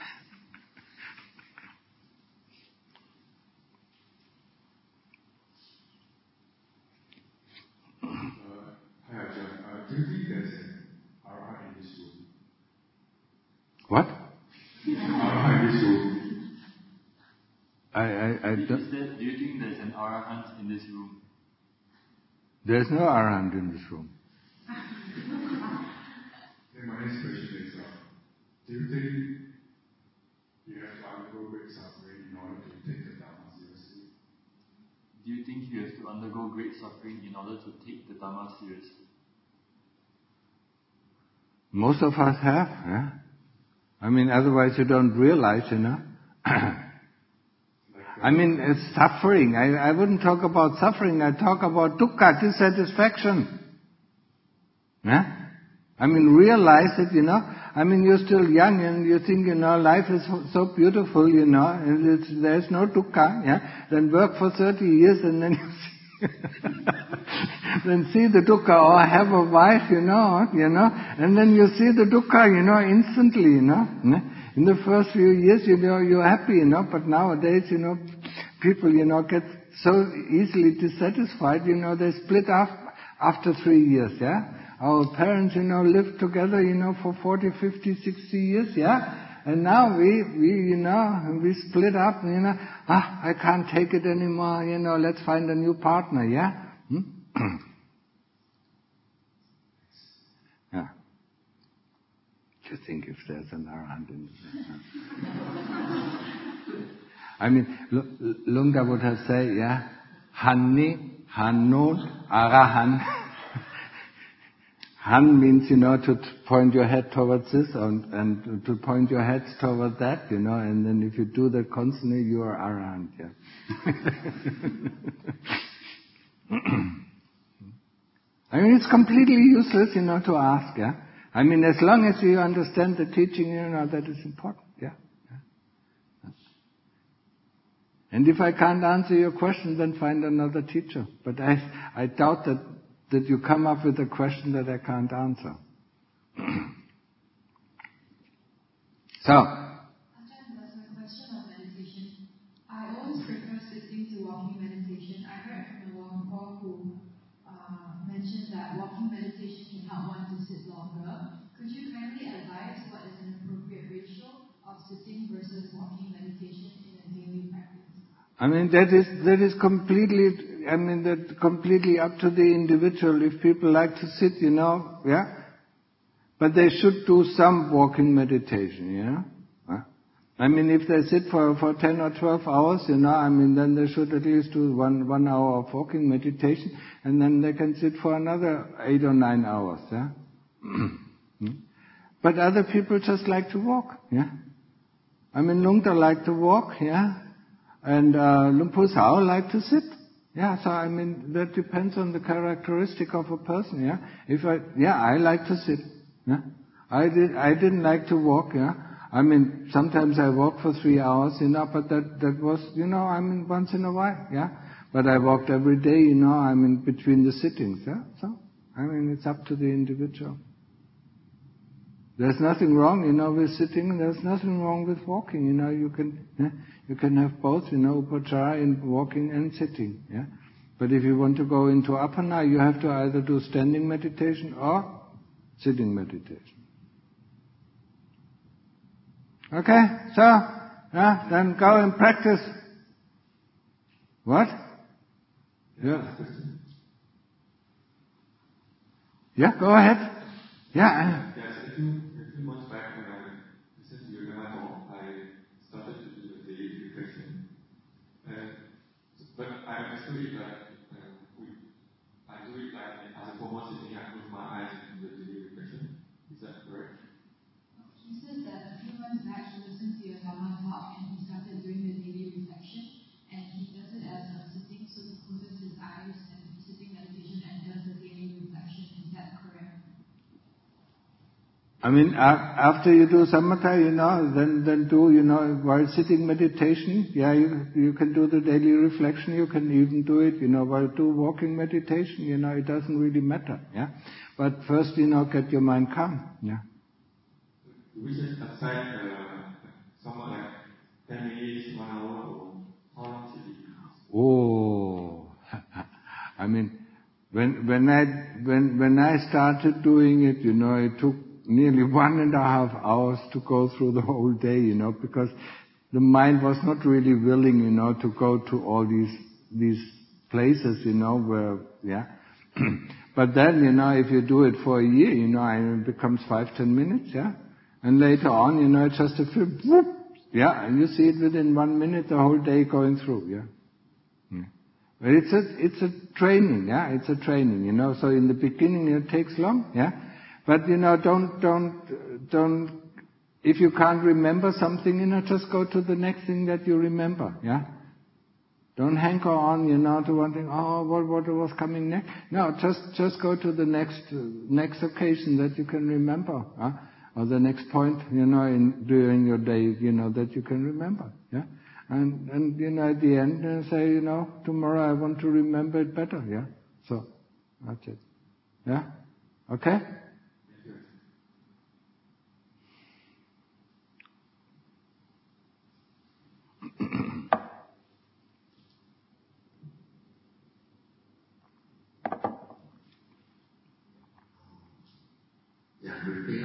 C: Do you think there's an aura in this room?
A: What?
C: Aura in this room.
A: I don't.
D: Do you think there's an arahant in this room?
A: There's no arahant in this room.
C: Then my next question Do you think you have to undergo great suffering in order to take the Dharma seriously?
D: Do you think you have to undergo great suffering in order to take the Dharma seriously?
A: Most of us have, yeah. I mean, otherwise you don't realize, you know. I mean, it's suffering. I wouldn't talk about suffering. I talk about dukkha, dissatisfaction. Yeah? I mean, realize it, you know. I mean, you're still young and you think, you know, life is so beautiful, you know, and there's no dukkha, yeah. Then work for 30 years and then you see, then see the dukkha, or have a wife, you know, and then you see the dukkha, you know, instantly, you know. In the first few years, you know, you're happy, you know, but nowadays, you know, people, you know, get so easily dissatisfied, you know, they split up after 3 years, yeah. Our parents, you know, lived together, you know, for 40, 50, 60 years, yeah. And now we, you know, we split up, you know, I can't take it anymore, you know, let's find a new partner, yeah. Yeah. Do you think if there's an arahant in this? I mean, Lungda would have said, yeah, Hanni, Hanun, Arahan. Han means, you know, to point your head towards this and to point your head toward that, you know, and then if you do that constantly, you are arahant, yeah. I mean, it's completely useless, you know, to ask, yeah. I mean, as long as you understand the teaching, you know, that is important, yeah. And if I can't answer your question, then find another teacher. But I doubt that you come up with a question that I can't answer. So.
B: Ajahn, there's a question on meditation. I always prefer sitting to walking meditation. I heard from the Wangpo who mentioned that walking meditation can help one to sit longer. Could you kindly advise what is an appropriate ratio of sitting versus walking meditation in a daily practice?
A: I mean, that is completely up to the individual. If people like to sit, you know, yeah. But they should do some walking meditation, yeah. I mean, if they sit for 10 or 12 hours, you know, I mean, then they should at least do one hour of walking meditation, and then they can sit for another 8 or 9 hours, yeah. But other people just like to walk, yeah. I mean, Lungta liked to walk, yeah. And Luang Pu Sao like to sit. Yeah, so I mean, that depends on the characteristic of a person, yeah. I like to sit, yeah. I didn't like to walk, yeah. I mean, sometimes I walk for 3 hours, you know, but that was, you know, I mean, once in a while, yeah. But I walked every day, you know, I mean, between the sittings, yeah. So, I mean, it's up to the individual. There's nothing wrong, you know, with sitting. There's nothing wrong with walking. You know, you can have both, you know, upachara in walking and sitting. Yeah. But if you want to go into apana, you have to either do standing meditation or sitting meditation. Okay, so yeah, then go and practice. What? Yeah. Yeah, go ahead. Yeah.
C: Yes, a few months back when I listened to your Dhamma talk, I started to do the daily reflection. But I do it like as a form of sitting, I close my eyes and do the daily reflection. Is that correct?
B: He said that a few months back he listened to your Dhamma talk and he started doing the daily reflection, and he does it as a sitting, so he closes his eyes and sitting meditation and does the daily reflection. Is that correct?
A: I mean, after you do samatha, you know, then do, you know, while sitting meditation, yeah, you can do the daily reflection, you can even do it, you know, while do walking meditation, you know, it doesn't really matter, yeah. But first, you know, get your mind calm, yeah.
C: We set aside somewhat like 10 minutes, 1 hour, or how long should it be?
A: Oh, I mean, when I started doing it, you know, it took nearly 1.5 hours to go through the whole day, you know, because the mind was not really willing, you know, to go to all these places, you know, where, yeah. But then, you know, if you do it for a year, you know, it becomes 5-10 minutes, yeah. And later on, just a few, whoop, and you see it within 1 minute, the whole day going through, But it's a training, it's a training, So in the beginning it takes long, But don't. If you can't remember something, just go to the next thing that you remember, Don't hanker on, to one thing. Oh, what was coming next? No, just go to the next occasion that you can remember, or the next point, during your day, that you can remember, And at the end, say, tomorrow I want to remember it better, So that's it, Okay.
E: Briefly,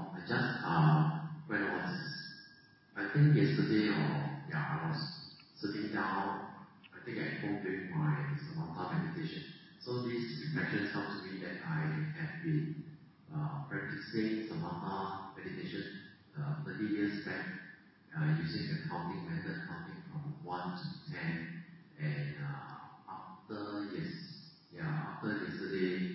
E: when I think yesterday I was sitting down, I think at home doing my samatha meditation. So this reflection comes to me that I have been practicing samatha meditation 30 years back, using the counting method, counting from 1 to 10, and after yesterday,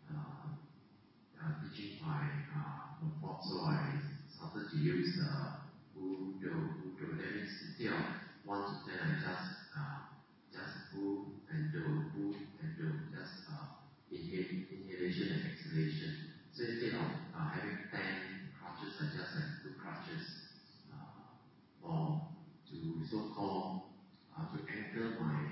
E: teaching my report, so I started to use Budo. That means instead of 1 to 10, I just Bu and Do, just inhalation and exhalation. So instead of having 10 crutches, I just have 2 crutches, or to so-called to anchor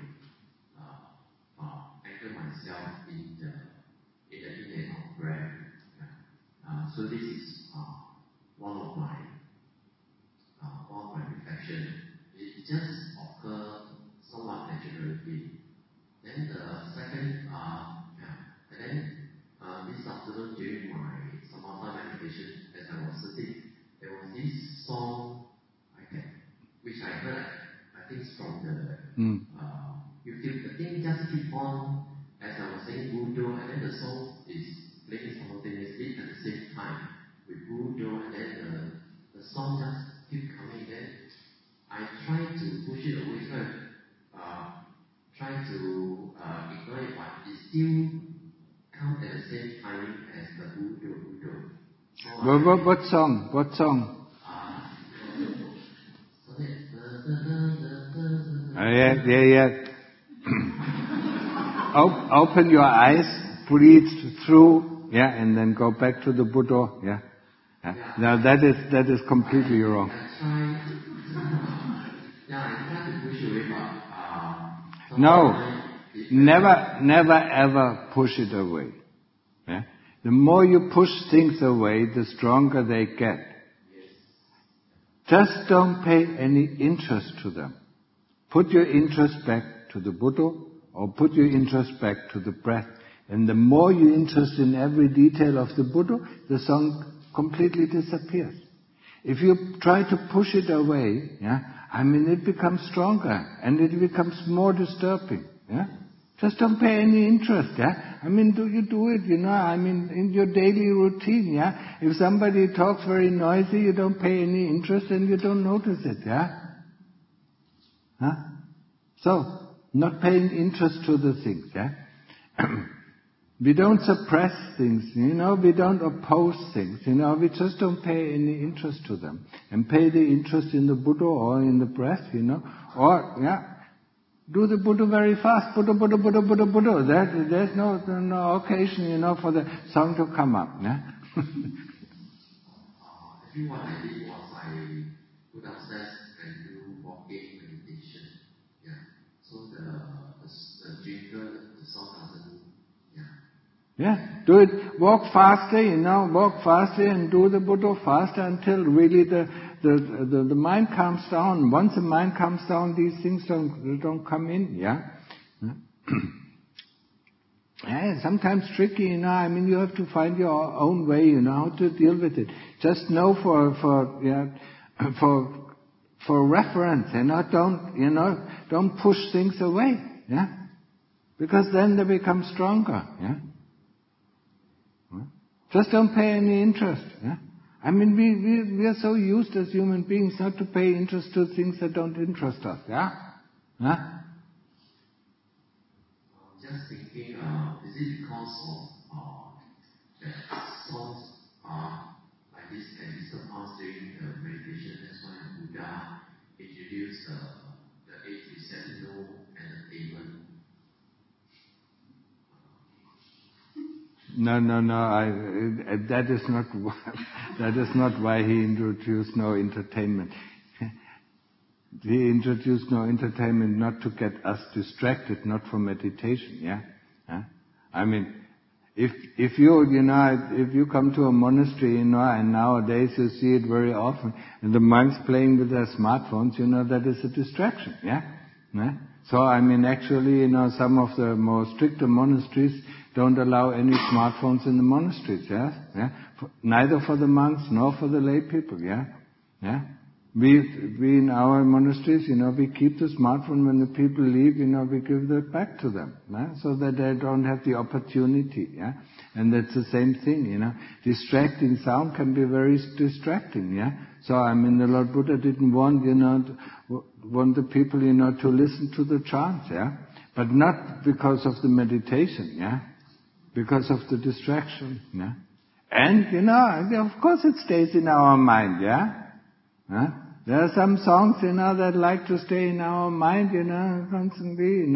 E: myself in the in and out breath. So this is one of my reflections. It just occurred somewhat naturally. Then the second, and then this afternoon during my samatha meditation, as I was sitting, there was this song which I heard. I think it's from the YouTube. The thing just keep on as I was saying Budo, and then the song is playing simultaneously at the same time with Budo, and then the song just keep coming. Then I try to push it away, try to ignore it, but it still comes at the same time as the Budo. So
A: what song? What song? Yeah. Open your eyes, breathe through, and then go back to the Buddha, Now that is completely wrong.
E: I try to push away, but
A: no, never ever push it away. The more you push things away, the stronger they get. Just don't pay any interest to them. Put your interest back to the Buddha, or put your interest back to the breath. And the more you interest in every detail of the Buddha, the song completely disappears. If you try to push it away, it becomes stronger and it becomes more disturbing. Just don't pay any interest. You do it, in your daily routine. If somebody talks very noisy, you don't pay any interest and you don't notice it. So, not paying interest to the things. We don't suppress things, we don't oppose things, we just don't pay any interest to them. And pay the interest in the Buddha or in the breath, or, do the Buddha very fast, Buddha. There's no occasion, for the song to come up.
E: I think what I did was I put upstairs and do walking meditation. So the jingle, the song doesn't.
A: Do it. Walk faster, walk faster and do the Buddha faster until really the mind calms down. Once the mind calms down, these things don't come in. Sometimes tricky, you have to find your own way, how to deal with it. Just know for reference, don't push things away, because then they become stronger, Just don't pay any interest, I mean, we are so used as human beings not to pay interest to things that don't interest us, yeah? Huh?
E: Just thinking, is it because of that songs like this can disturb us during the meditation? That's why Buddha introduced the 8 precepts, no entertainment.
A: No. That is not why he introduced no entertainment. He introduced no entertainment not to get us distracted, not for meditation. Yeah, I mean, if you come to a monastery, and nowadays you see it very often, and the monks playing with their smartphones, that is a distraction. Yeah. So I mean, actually, some of the more stricter monasteries don't allow any smartphones in the monasteries. Yeah. Neither for the monks nor for the lay people. Yeah. We in our monasteries, we keep the smartphone when the people leave, we give that back to them, so that they don't have the opportunity, And that's the same thing, Distracting sound can be very distracting, So, I mean, the Lord Buddha didn't want, want the people, to listen to the chants, But not because of the meditation, Because of the distraction, And, of course it stays in our mind, There are some songs, that like to stay in our mind, constantly,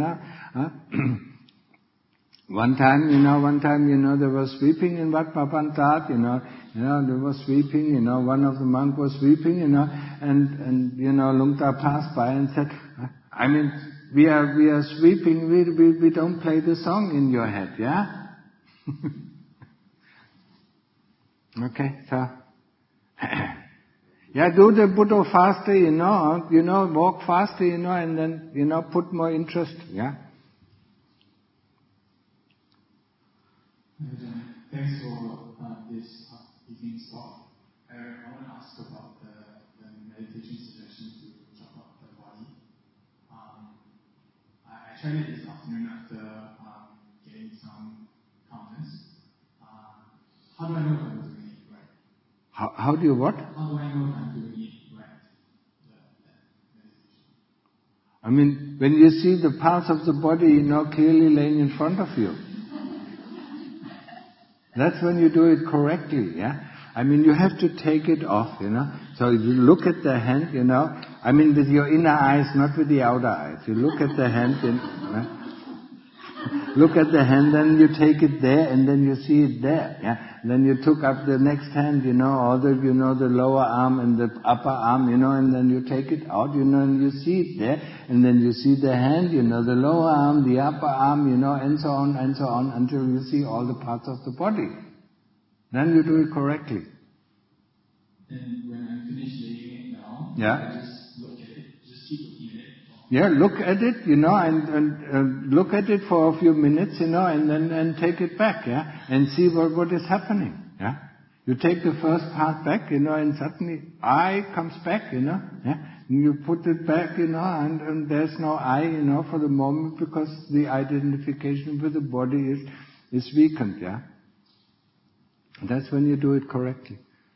A: One time, there was sweeping in Wat Pah Pantat, there was sweeping, one of the monks was sweeping, and Luang Ta passed by and said, I mean, we are sweeping, we don't play the song in your head, Okay, so, do the Buddha faster, walk faster, and then, put more interest,
F: Thanks for this evening's talk. I want to ask about the meditation suggestion to chop up the body. I tried it this afternoon after getting some calmness. How do I know if I'm doing it right?
A: How do you what?
F: How do I know if I'm doing it right? The meditation.
A: I mean, when you see the parts of the body, clearly laying in front of you. That's when you do it correctly, I mean, you have to take it off, So you look at the hand, I mean, with your inner eyes, not with the outer eyes. You look at the hand, look at the hand, then you take it there, and then you see it there, Then you took up the next hand, or the lower arm and the upper arm, and then you take it out, and you see it there, and then you see the hand, the lower arm, the upper arm, and so on, until you see all the parts of the body. Then you do it correctly.
F: And when I'm finished laying it down, I just look at it, just keep looking at it.
A: Look at it, and look at it for a few minutes, and then take it back, and see what is happening, You take the first part back, and suddenly I comes back, And you put it back, and there's no I, for the moment, because the identification with the body is weakened, That's when you do it correctly.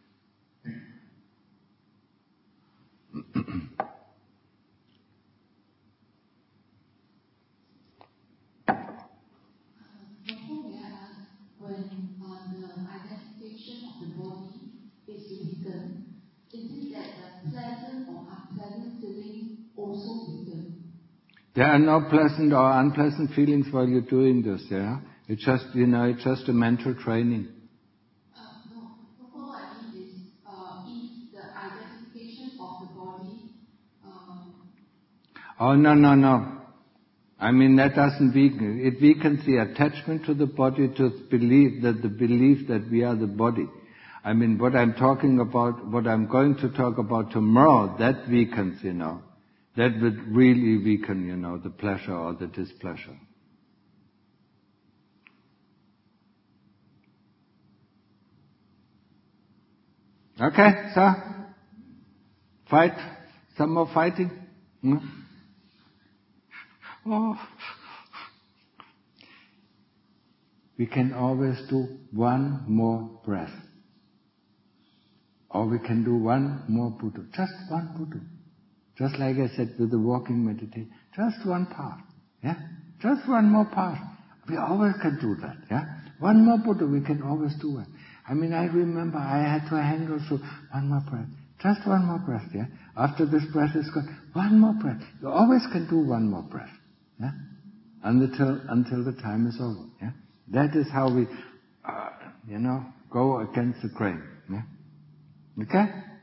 B: When the identification of the body is weakened, is it that the pleasant or unpleasant feeling also weaken?
A: There are no pleasant or unpleasant feelings while you're doing this, It's just, it's just a mental training.
B: No. What I mean is, if the identification of the body...
A: Oh, no. I mean, that doesn't weaken. It weakens the attachment to the body, to the belief that we are the body. I mean, what I'm going to talk about tomorrow, that weakens, That would really weaken, the pleasure or the displeasure. Okay, so, fight. Some more fighting? Oh. We can always do one more breath. Or we can do one more Buddha, just one Buddha. Just like I said with the walking meditation, just one part, yeah? Just one more part. We always can do that, yeah? One more Buddha, we can always do it. I mean, I remember I had to handle so one more breath. Just one more breath, yeah? After this breath is gone, one more breath. You always can do one more breath, yeah? Until the time is over, yeah? That is how we, go against the grain, yeah? Okay?